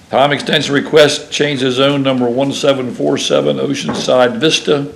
Time extension request, change the zone number 1747, Oceanside Vista.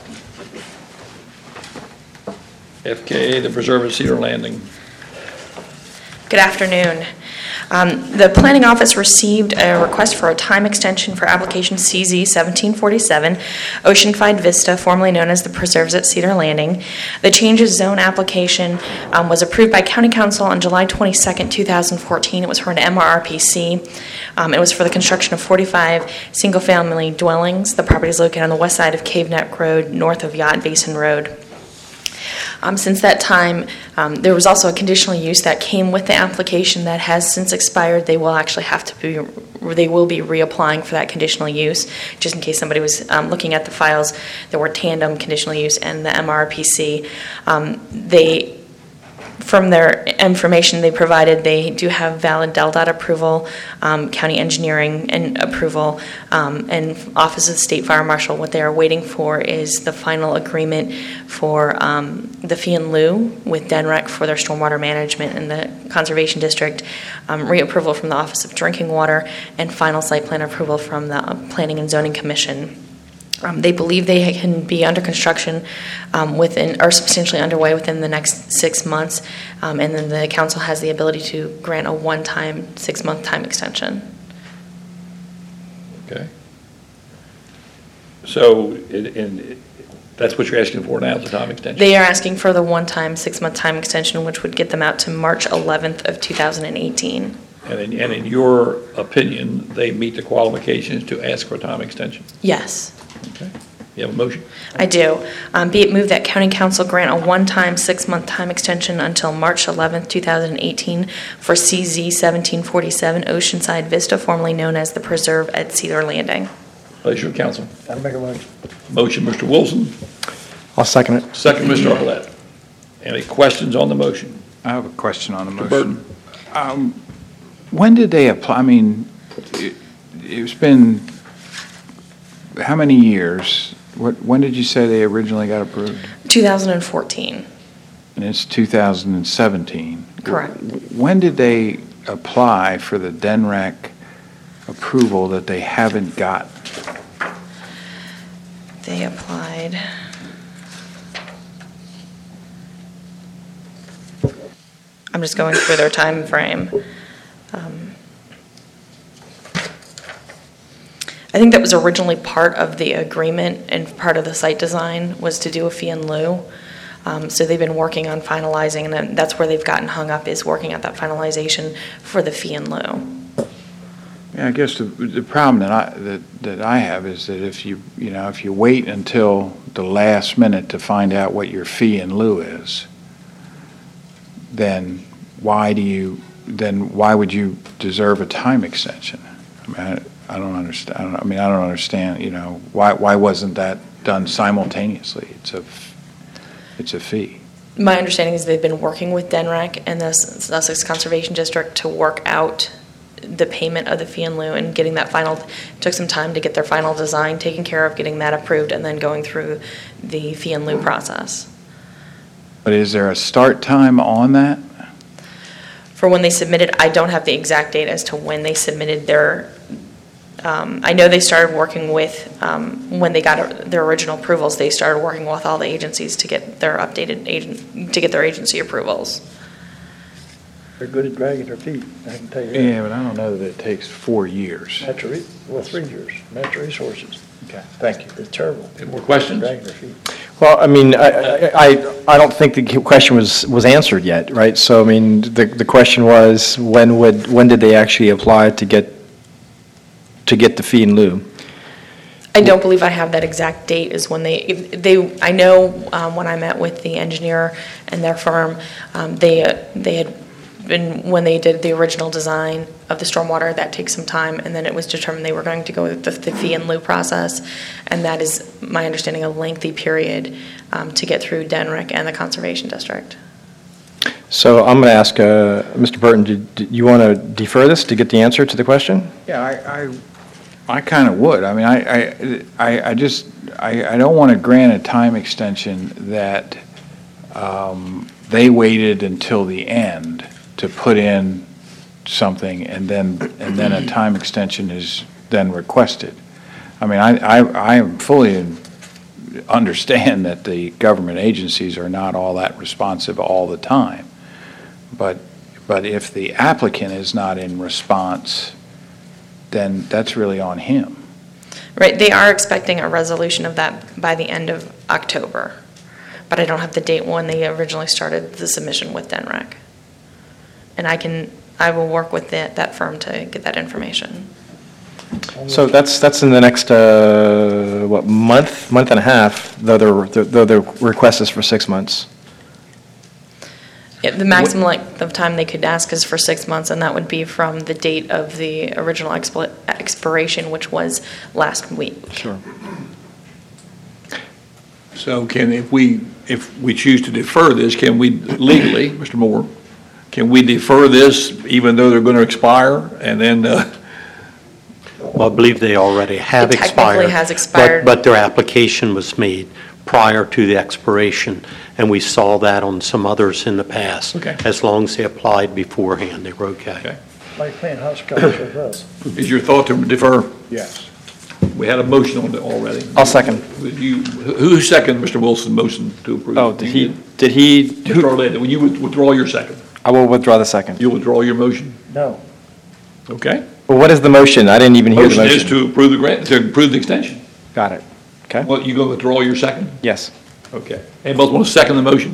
FKA, the preserve at Cedar Landing. Good afternoon. The Planning Office received a request for a time extension for application CZ 1747, Oceanside Vista, formerly known as the Preserves at Cedar Landing. The changes zone application was approved by County Council on July 22nd, 2014. It was for an MRPC. It was for the construction of 45 single-family dwellings. The property is located on the west side of Cave Neck Road, north of Yacht Basin Road. Since that time, there was also a conditional use that came with the application that has since expired. They will actually have to be, they will be reapplying for that conditional use. Just in case somebody was looking at the files, there were tandem conditional use and the MRPC. From their information they provided, they do have valid DELDOT approval, county engineering and approval, and Office of the State Fire Marshal. What they are waiting for is the final agreement for the fee in lieu with DENREC for their stormwater management in the Conservation District, reapproval from the Office of Drinking Water, and final site plan approval from the Planning and Zoning Commission. They believe they can be under construction within, or substantially underway within the next 6 months, and then the council has the ability to grant a one-time 6-month time extension. Okay. So that's what you're asking for now, the time extension? They are asking for the one-time 6-month time extension, which would get them out to March 11th of 2018. And in your opinion, they meet the qualifications to ask for a time extension? Yes. Okay. You have a motion? I do. Be it moved that County Council grant a one-time 6-month time extension until March 11th, 2018 for CZ 1747 Oceanside Vista, formerly known as the Preserve at Cedar Landing. Pleasure of council. I'll make a motion. Motion, Mr. Wilson. I'll second it. Second, Mr. Arlett. Any questions on the motion? I have a question on the Mr. motion. Burton. When did they apply? I mean, it's been how many years? When did you say they originally got approved? 2014. And it's 2017. Correct. When did they apply for the DENREC approval that they haven't got? They applied. I'm just going through their time frame. I think that was originally part of the agreement and part of the site design was to do a fee in lieu. So they've been working on finalizing, and that's where they've gotten hung up, is working at that finalization for the fee in lieu. Yeah, I guess the problem that I have is that if you wait until the last minute to find out what your fee in lieu is, then why would you deserve a time extension? I mean, I don't understand. I don't understand. Why wasn't that done simultaneously? It's a fee. My understanding is they've been working with DENREC and the Sussex Conservation District to work out the payment of the fee in lieu and getting that final. It took some time to get their final design taken care of, getting that approved, and then going through the fee in lieu process. But is there a start time on that? For when they submitted, I don't have the exact date as to when they submitted their. I know they started working with, when they got their original approvals, they started working with all the agencies to get their their agency approvals. They're good at dragging their feet, I can tell you that. Yeah, but I don't know that it takes 4 years. 3 years, natural resources. Okay, thank you. It's terrible. Any more questions? Dragging their feet. Well, I mean, I don't think the question was answered yet, right? So, I mean, the question was, when did they actually apply to get the fee in lieu? I don't believe I have that exact date is when they I know when I met with the engineer and their firm, they had been, when they did the original design of the stormwater, that takes some time, and then it was determined they were going to go with the fee in lieu process, and that is, my understanding, a lengthy period to get through DENREC and the Conservation District. So I'm going to ask Mr. Burton, do you want to defer this to get the answer to the question? Yeah, I kind of would. I mean, I don't want to grant a time extension that they waited until the end to put in something, and then a time extension is then requested. I mean, I fully understand that the government agencies are not all that responsive all the time, but if the applicant is not in response, then that's really on him. Right, they are expecting a resolution of that by the end of October, but I don't have the date when they originally started the submission with DENREC. And I will work with that firm to get that information. So that's in the next, month and a half, though the request is for 6 months. The maximum length of time they could ask is for 6 months, and that would be from the date of the original expiration, which was last week. Sure. So if we choose to defer this, can we legally, Mr. Moore, can we defer this even though they're going to expire and then, Well, I believe they already have It expired. technically has expired. But their application was made prior to the expiration, and we saw that on some others in the past. Okay. As long as they applied beforehand, they were okay. Okay. Like playing hopscotch with us. is your thought to defer? Yes. We had a motion on it already. I'll second. Who seconded Mr. Wilson's motion to approve? Oh, did he, Mr. Arletta, will you withdraw your second? I will withdraw the second. You'll withdraw your motion? No, Okay. Well, what is the motion? I didn't even hear the Motion is motion. to approve the grant, to approve the extension. Got it. Okay? Well, you going to withdraw your second? Yes. Okay. Anybody want to second the motion?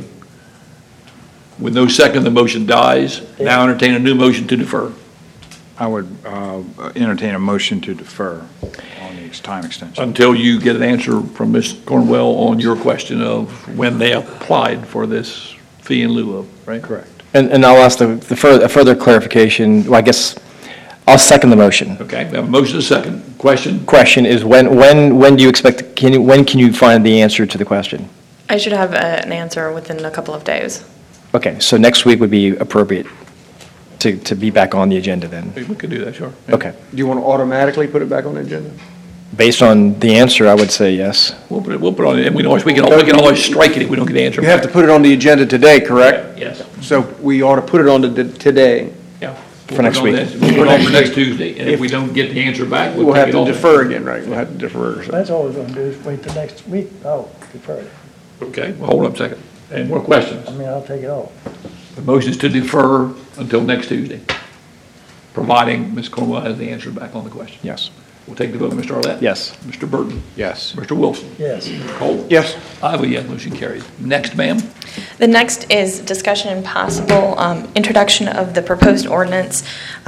With no second, the motion dies. Now entertain a new motion to defer. I would entertain a motion to defer on the time extension. Until you get an answer from Ms. Cornwell on your question of when they applied for this fee in lieu of, right? Correct. And I'll ask a further clarification. Well, I guess I'll second the motion. Okay, we have a motion, a second. Question? Question is when do you expect, when can you find the answer to the question? I should have an answer within a couple of days. Okay, so next week would be appropriate to be back on the agenda then? We could do that, sure. Okay. Do you want to automatically put it back on the agenda? Based on the answer, I would say yes. We'll put it on, and we can always strike it if we don't get the answer. You have to put it on the agenda today, correct? Yes, So we ought to put it on today. yeah. For next week. We'll put it on for next Tuesday, and if we don't get the answer back, We'll we'll have take it to off. defer again, right? We'll have to defer. so. that's all we're gonna do is wait till next week. Oh, defer it. Okay, well, hold on a second. Any more questions? I mean, I'll take it off. The motion is to defer until next Tuesday, providing Ms. Cornwell has the answer back on the question. Yes. We'll take the vote, Mr. Arlett. Yes. Mr. Burton. Yes. Mr. Wilson. Yes. Cole. Yes. I vote yes, motion carries. Next, ma'am. The next is discussion and possible introduction of the proposed ordinance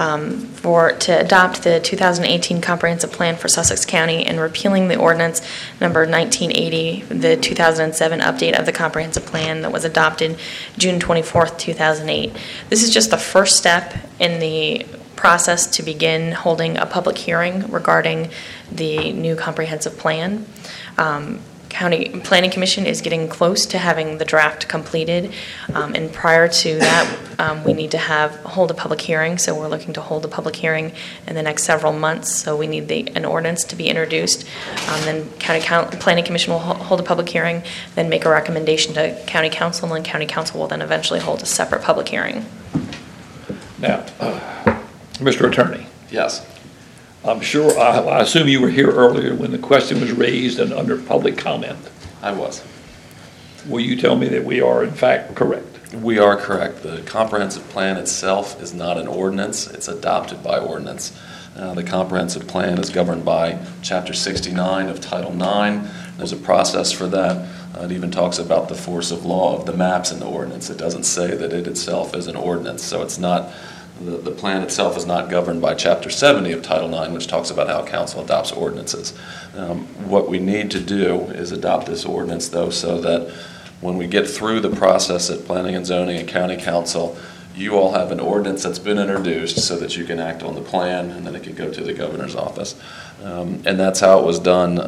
to adopt the 2018 Comprehensive Plan for Sussex County and repealing the ordinance number 1980, the 2007 update of the Comprehensive Plan that was adopted June 24th, 2008. This is just the first step in the process to begin holding a public hearing regarding the new comprehensive plan. County Planning Commission is getting close to having the draft completed, and prior to that, we need to hold a public hearing, so we're looking to hold a public hearing in the next several months, so we need an ordinance to be introduced. Then Planning Commission will hold a public hearing, then make a recommendation to County Council, and then County Council will then eventually hold a separate public hearing. Now, Mr. Attorney, Yes, I'm sure, I assume you were here earlier when the question was raised and under public comment. I was. Will you tell me that we are in fact correct? We are correct. The comprehensive plan itself is not an ordinance. It's adopted by ordinance. The comprehensive plan is governed by Chapter 69 of Title IX. There's a process for that. It even talks about the force of law of the maps in the ordinance. It doesn't say that it itself is an ordinance, so it's not. The plan itself is not governed by Chapter 70 of Title IX, which talks about how council adopts ordinances. What we need to do is adopt this ordinance, though, so that when we get through the process at Planning and Zoning and County Council, you all have an ordinance that's been introduced so that you can act on the plan, and then it can go to the governor's office. And that's how it was done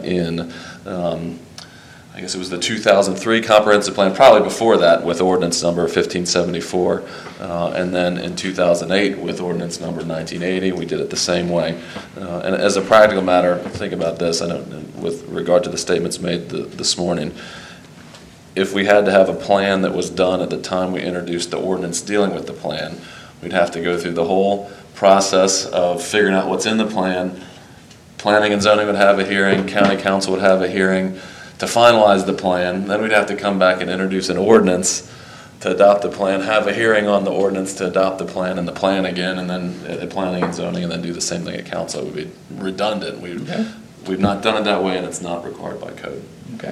I guess it was the 2003 comprehensive plan, probably before that with ordinance number 1574, and then in 2008 with ordinance number 1980, we did it the same way. And as a practical matter, think about this, with regard to the statements made this morning, if we had to have a plan that was done at the time we introduced the ordinance dealing with the plan, We'd have to go through the whole process of figuring out what's in the plan. Planning and zoning would have a hearing, county council would have a hearing to finalize the plan. Then we'd have to come back and introduce an ordinance to adopt the plan, have a hearing on the ordinance to adopt the plan and the plan again, and then at planning and zoning, and then do the same thing at council. It would be redundant. We've not done it that way, and it's not required by code. Okay.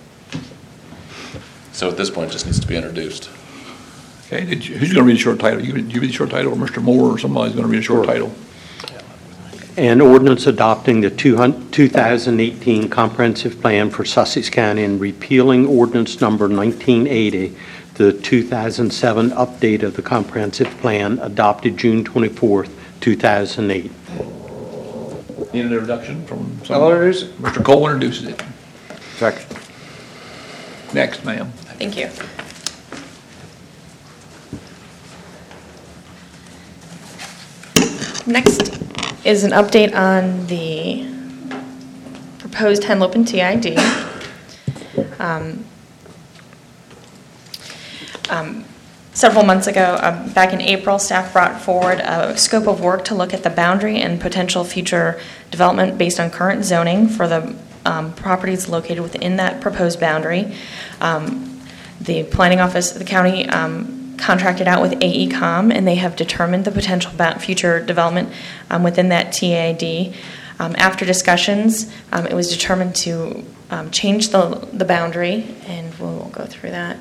So at this point, it just needs to be introduced. Okay, who's going to read the short title? You read the short title, or Mr. Moore, or somebody's going to read a short title? An ordinance adopting the 2018 Comprehensive Plan for Sussex County and repealing ordinance number 1980, the 2007 update of the Comprehensive Plan adopted June 24th, 2008. Need an introduction from I'll someone? introduce it. Mr. Cole introduces it. Second. Next, ma'am. Thank you. Next is an update on the proposed Henlopen TID. Several months ago, back in April, staff brought forward a scope of work to look at the boundary and potential future development based on current zoning for the properties located within that proposed boundary. The planning office of the county contracted out with AECom, and they have determined the potential future development within that TID. After discussions, it was determined to change the boundary, and we'll go through that.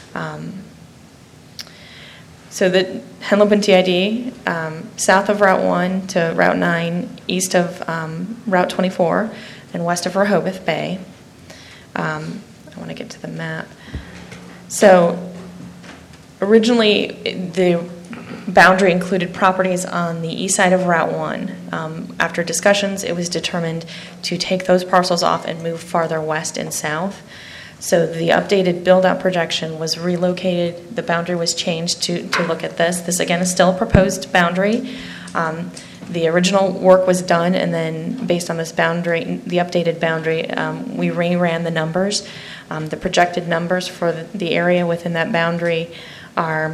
So the Henlopen TID, south of Route 1 to Route 9, east of Route 24, and west of Rehoboth Bay. I want to get to the map. So originally, the boundary included properties on the east side of Route 1. After discussions, it was determined to take those parcels off and move farther west and south. So the updated build-out projection was relocated. The boundary was changed to look at this. This, again, is still a proposed boundary. The original work was done, and then based on this boundary, the updated boundary, we reran the numbers. The projected numbers for the area within that boundary are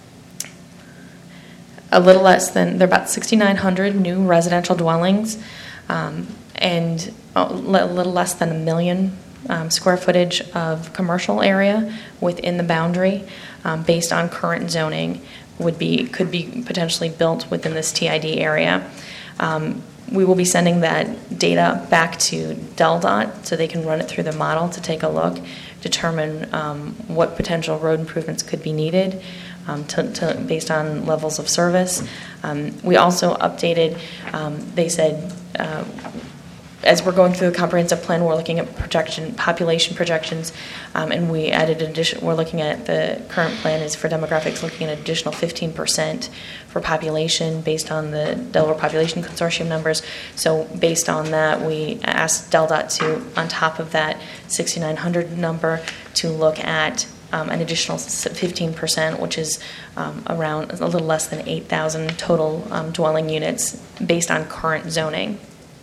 a little less than, they're about 6,900 new residential dwellings, and a little less than 1 million square footage of commercial area within the boundary, based on current zoning, could be potentially built within this TID area. We will be sending that data back to DelDOT so they can run it through the model to take a look, determine what potential road improvements could be needed based on levels of service. We also updated, they said, as we're going through the comprehensive plan, we're looking at population projections, and we added we're looking at the current plan is for demographics, looking at an additional 15% for population based on the Delaware Population Consortium numbers. So based on that, we asked DelDOT to, on top of that 6,900 number, to look at an additional 15%, which is around a little less than 8,000 total dwelling units based on current zoning.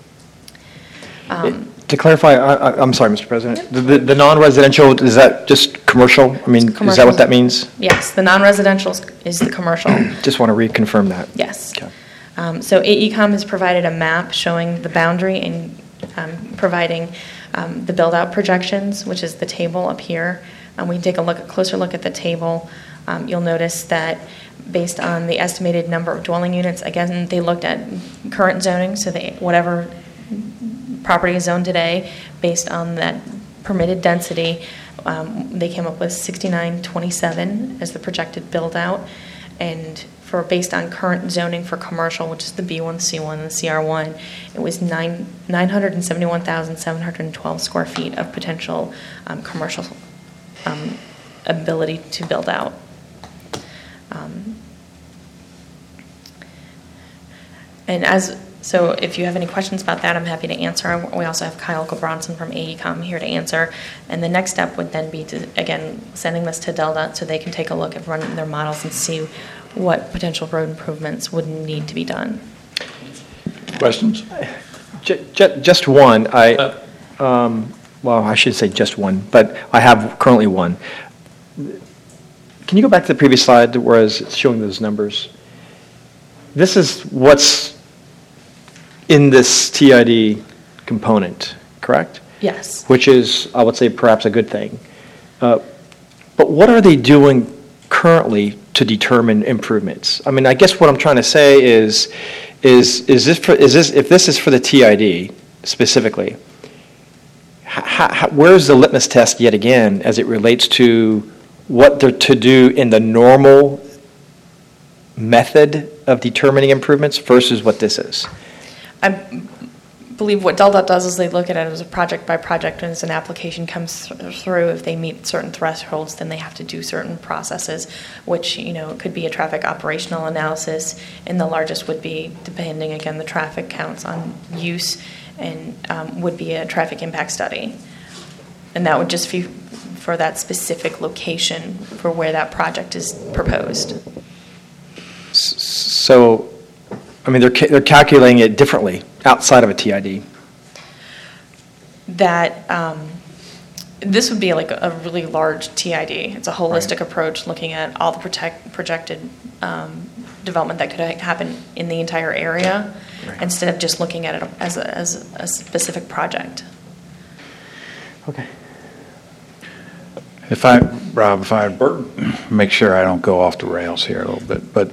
To clarify, I'm sorry, Mr. President, the non-residential, is that just commercial? I mean, is that what that means? Yes, the non-residential is the commercial. Just want to reconfirm that. Yes. Okay. So AECom has provided a map showing the boundary and providing the build-out projections, which is the table up here. We can take a closer look at the table. You'll notice that based on the estimated number of dwelling units, again, they looked at current zoning, so whatever property is zoned today, based on that permitted density, they came up with 6,927 as the projected build-out, and based on current zoning for commercial, which is the B1, C1, and the CR1, it was 971,712 square feet of potential commercial ability to build out. So if you have any questions about that, I'm happy to answer. We also have Kyle Gabronson from AECom here to answer. And the next step would then be to, again, sending this to DelDOT so they can take a look at running their models and see what potential road improvements would need to be done. Questions? Just one. Well, I should say just one, but I have currently one. Can you go back to the previous slide where it's showing those numbers? this is what's in this TID component, correct? Yes. Which is, I would say, perhaps a good thing. But what are they doing currently to determine improvements? I mean, I guess what I'm trying to say is if this is for the TID specifically, where's the litmus test yet again as it relates to what they're to do in the normal method of determining improvements versus what this is? I believe what DelDOT does is they look at it as a project by project, and as an application comes through, if they meet certain thresholds, then they have to do certain processes, which, it could be a traffic operational analysis, and the largest would be, depending, again, the traffic counts on use, and would be a traffic impact study. And that would just be for that specific location for where that project is proposed. So, I mean, they're calculating it differently outside of a TID. That this would be like a really large TID. It's a holistic approach looking at all the projected development that could happen in the entire area, instead of just looking at it as a specific project. Okay. If I make sure I don't go off the rails here a little bit, but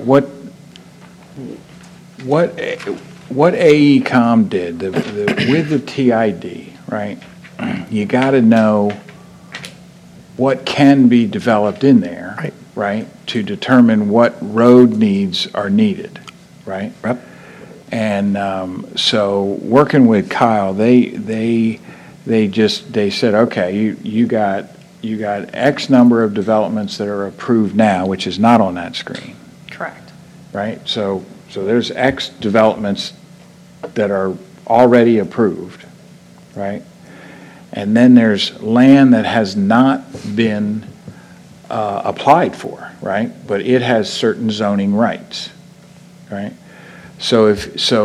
what AECom did with the TID, right? You got to know what can be developed in there, right? To determine what road needs are needed, right? Yep. And so working with Kyle, they said, okay, you got X number of developments that are approved now, which is not on that screen. Correct. Right? So there's X developments that are already approved, right? And then there's land that has not been applied for, right? But it has certain zoning rights, right? So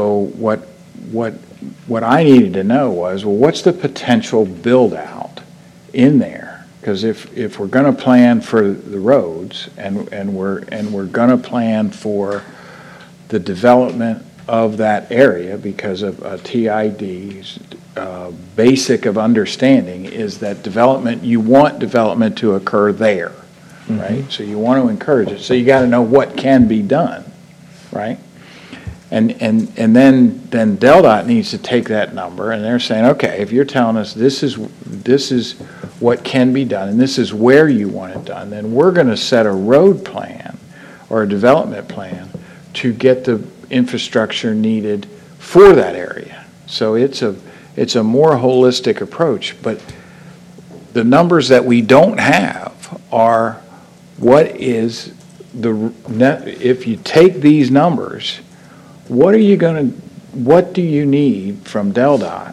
what I needed to know was, well, what's the potential build out in there? Because if we're going to plan for the roads and we're going to plan for the development of that area, because of TID's basic of understanding is that you want development to occur there, right? So you want to encourage it. So you got to know what can be done, right? And then DelDOT needs to take that number, and they're saying, okay, if you're telling us this is what can be done, and this is where you want it done, then we're going to set a road plan or a development plan to get the infrastructure needed for that area. So it's a more holistic approach, but the numbers that we don't have are what is the net, if you take these numbers, what do you need from DelDOT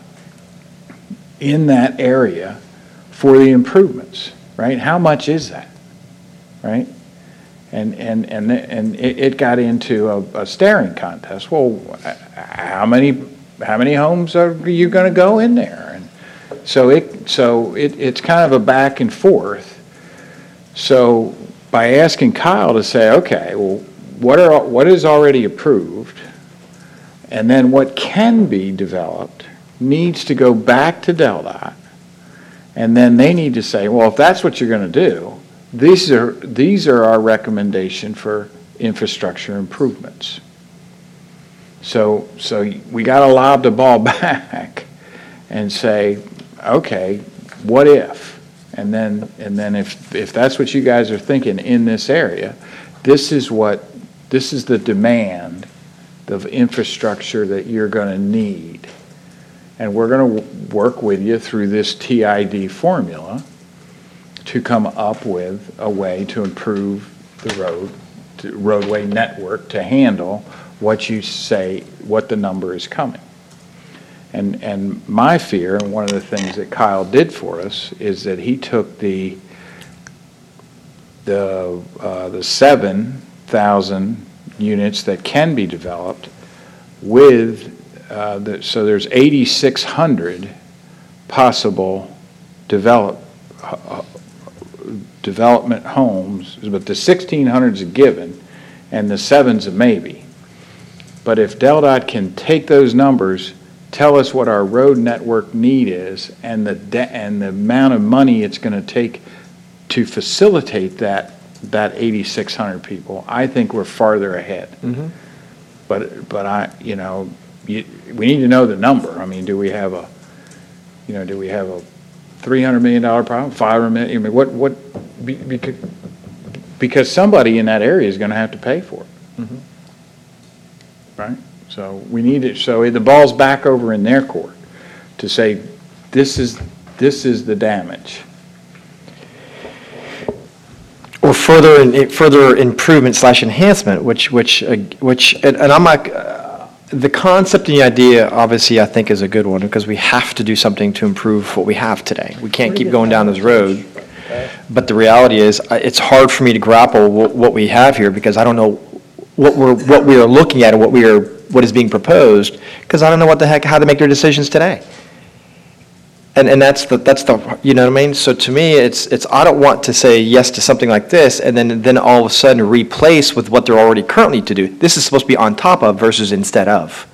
in that area for the improvements, right? How much is that, right? And it got into a staring contest. Well, how many homes are you going to go in there? And so it's kind of a back and forth. So by asking Kyle to say, okay, well, what is already approved, and then what can be developed needs to go back to DelDOT, and then they need to say, well, if that's what you're going to do, these are our recommendation for infrastructure improvements. So we got to lob the ball back and say, okay, what if? And then if that's what you guys are thinking in this area, this is the demand of infrastructure that you're going to need. And we're going to work with you through this TID formula to come up with a way to improve the roadway network to handle what you say, what the number is coming. And my fear, and one of the things that Kyle did for us, is that he took the 7,000 units that can be developed with, so there's 8,600 possible development homes, but the 1,600's a given, and the 7's a maybe. But if DelDOT can take those numbers, tell us what our road network need is, and the amount of money it's going to take to facilitate that 8,600 people, I think we're farther ahead. But we need to know the number. I mean, do we have a $300 million problem, $500 million? I mean, because somebody in that area is going to have to pay for it. Right? So we need it, so the ball's back over in their court to say, this is the damage. Or further improvement / enhancement, which, and I'm not, the concept and the idea, obviously, I think is a good one, because we have to do something to improve what we have today. We can't keep going down this road. But the reality is, it's hard for me to grapple what we have here, because I don't know what we are looking at and what is being proposed, because I don't know how to make their decisions today. And that's the you know what I mean? So to me, it's I don't want to say yes to something like this and then all of a sudden replace with what they're already currently to do. This is supposed to be on top of versus instead of.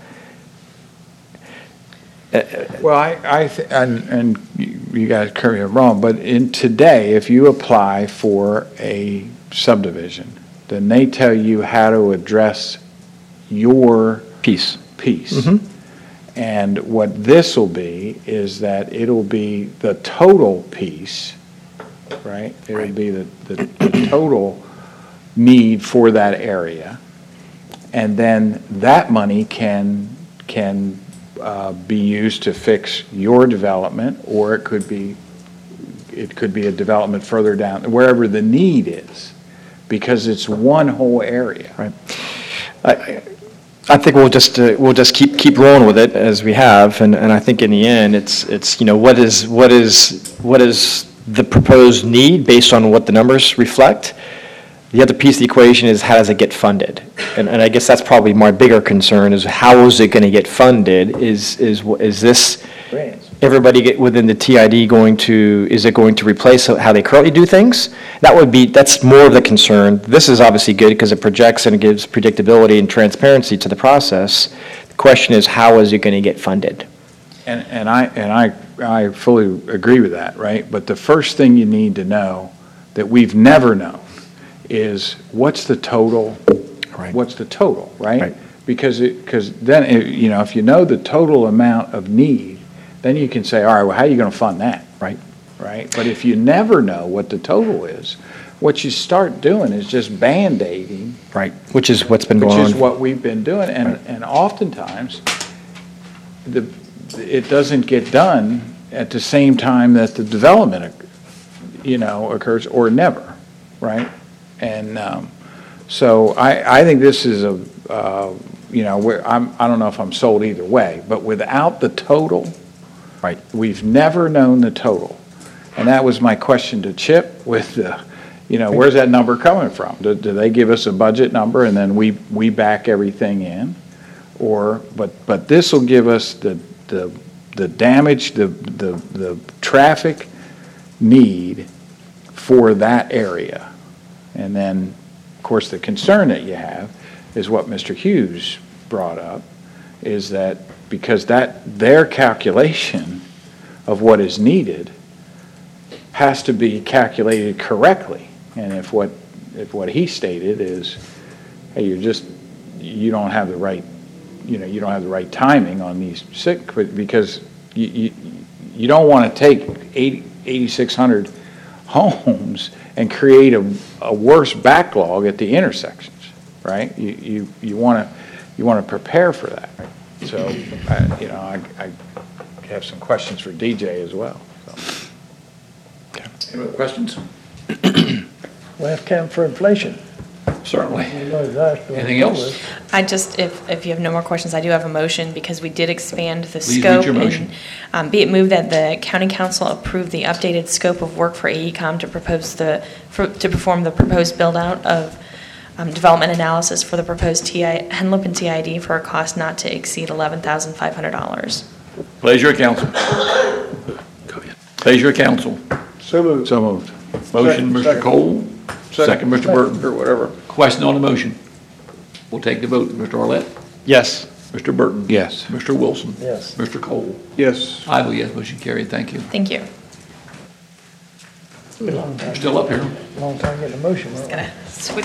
Well, and you guys correct me if I'm wrong, but today, if you apply for a subdivision, then they tell you how to address your Piece. And what this will be is that it'll be the total piece, right? It'll be the total need for that area. And then that money can be used to fix your development, or it could be a development further down, wherever the need is, because it's one whole area. Right. I think we'll just keep rolling with it as we have, and I think in the end, it's what is the proposed need based on what the numbers reflect. The other piece of the equation is how does it get funded, and I guess that's probably my bigger concern is how is it going to get funded? Is this everybody within the TID is it going to replace how they currently do things? That's more of the concern. This is obviously good because it projects and it gives predictability and transparency to the process. The question is, how is it going to get funded? And I fully agree with that, right? But the first thing you need to know that we've never known is what's the total? Right. What's the total, right? Because then if you know the total amount of need, then you can say, all right, well, how are you going to fund that? Right? But if you never know what the total is, what you start doing is just Band-Aiding. Right, which is what's been going on. Which is what we've been doing, and oftentimes, it doesn't get done at the same time that the development, occurs, or never, right? And so I think this is I don't know if I'm sold either way, but without the total, right, we've never known the total. And that was my question to Chip with where's that number coming from? Do they give us a budget number and then we back everything in? But this will give us the damage, the traffic need for that area. And then, of course, the concern that you have is what Mr. Hughes brought up, is that because their calculation of what is needed has to be calculated correctly. And if what he stated is, hey, you don't have the right, you don't have the right timing on these because you don't want to take 8,600 homes and create a worse backlog at the intersections, right? You want to prepare for that. So, I have some questions for DJ as well. So. Any other questions? We have to account for inflation. Certainly. Anything else? I just, if you have no more questions, I do have a motion because we did expand the Please scope. read your motion. And be it moved that the county council approve the updated scope of work for AECom to perform the proposed build-out of development analysis for the proposed Henlopen TID for a cost not to exceed $11,500. Pleasure of council. Pleasure of council. So moved. So moved. Motion, Mr. Second. Cole. Second, Mr. Burton. Or whatever. Question on the motion. We'll take the vote. Mr. Arlett? Yes. Mr. Burton? Yes. Mr. Wilson? Yes. Mr. Cole? Yes. I vote yes, motion carried. Thank you. Thank you. Long time- Still up here. Long time getting a motion, weren't we? Gonna switch